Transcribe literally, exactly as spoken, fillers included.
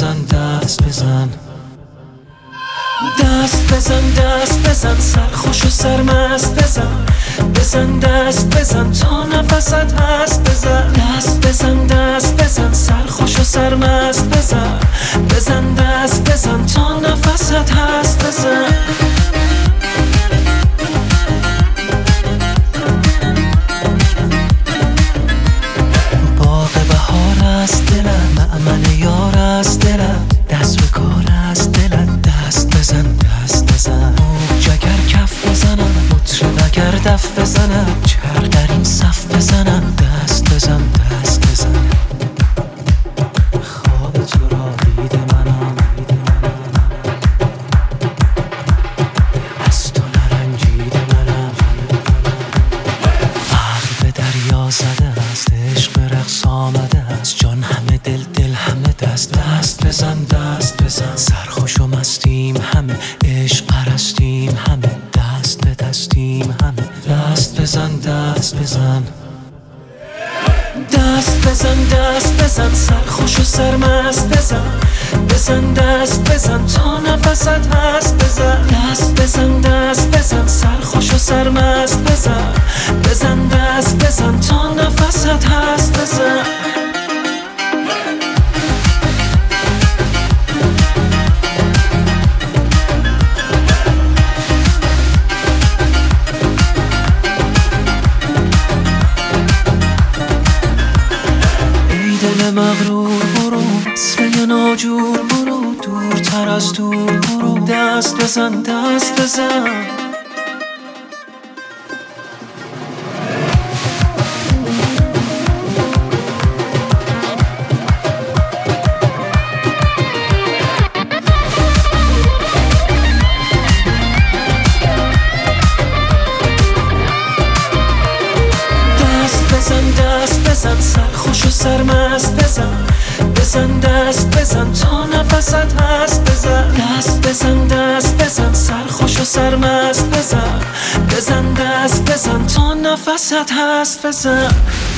بزن دست بزن دست بزن دست بزن سرخوش و سرمست بزن بزن دست بزن تا نفست هست بزن دست بزن دست بزن سرخوش و سرمست بزن بزن دست بزن تا نفست هست بزن باغ بهار است دلم معمل یار است دلم دست به کار است دلم دست بزن دست بزن موج اگر کف بزنم مطرب اگر دف بزنم چرخ در این صف بزنم دست بزن دست بزن خواب تو را دید منم از تو نرنجید منم عقل به دریا زده است عشق به رقص آمده است جان همه دل دل همه دست دست بزن دست بزن سرخوش و مستیم همه عشق پرستیم همه دست به دستیم همه دست بزن دست بزن دست بزن دست بزن سرخوش و سرمست بزن بزن دست بزن تا نفست هست بزن دست بزن دست بزن سرخوش و سرمست بزن بزن دست بزن تا نفست هست بزن دل مغرور برو اسم ناجور برو دورتر از دور برو دست بزن دست بزن دست بزن سرخوش و سرمست بزن بزن دست بزن تا نفست هست بزن دست بزن دست بزن سرخوش و سرمست بزن بزن دست بزن تا نفست هست بزن